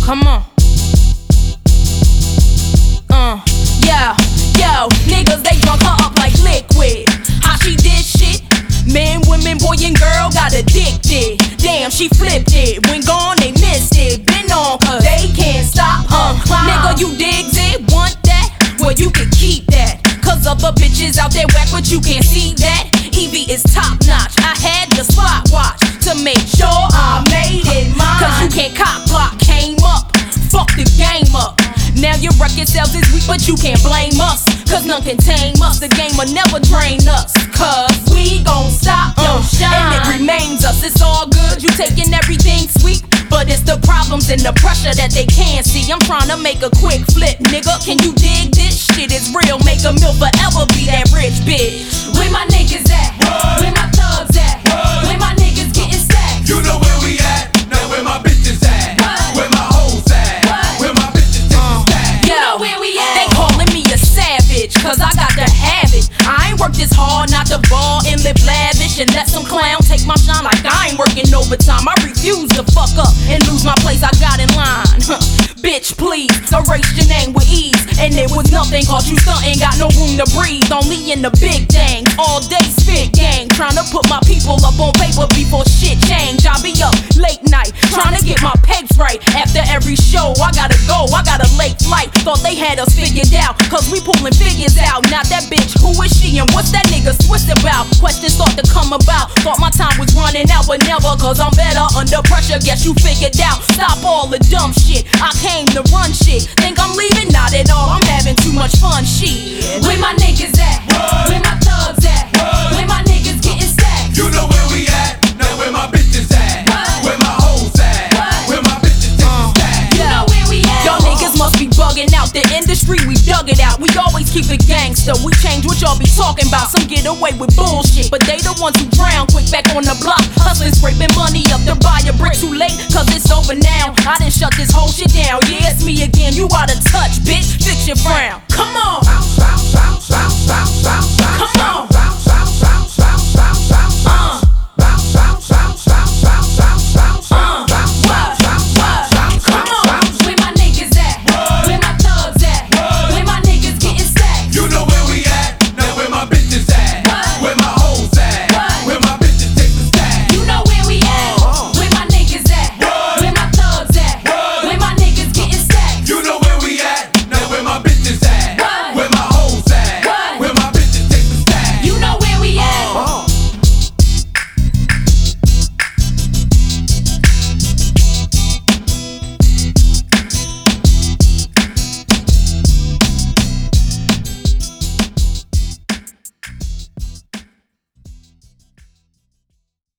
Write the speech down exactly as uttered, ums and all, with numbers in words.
Come on. Uh, yo, yo, niggas, they drunk her up like liquid. How she did shit? Men, women, boy, and girl got addicted. Damn, she flipped it. When gone, they missed it. Been on, cause they can't stop her. Nigga, you digs it? Want that? Well, you can keep that. Cause other bitches out there whack, but you can't see that. Evie is top notch. I had the spot watch to make sure I made it mine. Cause you can't cop block, came up, fuck the game up. Now your record sales is weak, but you can't blame us. Cause none can tame us, the game will never drain us. Cause we gon' stop your uh, shine, and it remains us. It's all good, you taking everything sweet, but it's the problems and the pressure that they can't see. I'm trying to make a quick flip, nigga. Can you dig this? Shit is real, make a meal forever be that rich bitch. Where my niggas at? What? Where my thugs at? What? Where my niggas getting stacked? You know where we at? Now where my bitches at? What? Where my hoes at? What? Where my bitches uh, stacked? You know where we at? They calling me a savage, cause I got to have it. I ain't worked this hard not to ball and live lavish and let some clown take my shine like I ain't working overtime. I refuse to fuck up and lose my place I got in line. Bitch, please, erase your name with ease. And it was nothing cause you stuntin', got no room to breathe. Only in the big things, all day spit gang. Tryna put my people up on paper before shit change. I be up late night, tryna get my pegs right. After every show, I gotta go, I got a late flight. Thought they had us figured out, cause we pullin' figures out. Not that bitch, who is she and what's that nigga twist about? Questions start to come about, thought my time was running out, but never. Cause I'm better under pressure, guess you figured out. Stop all the dumb shit, I came to run shit. Think I'm leaving? Not at all, I'm having too much fun, shit. Where my niggas at? What? Where my thugs at? What? Where my niggas getting stacked? You know where we at? Now where my bitches at? What? Where my hoes at? What? Where my bitches uh, stacked? You know where we at? Y'all niggas must be bugging out. The industry, we dug it out. We always keep it gangster. We change what y'all be talking about. Some get away with bullshit, but they the ones who drown quick back on the block. Hustling, scraping money up to buy a brick. Too late, cause it's over now. I done shut this whole shit down. Yeah, it's me again. You out of touch, bitch. Fix your frown. Come on. Bounce, bounce, bounce, bounce, bounce, bounce, Come on.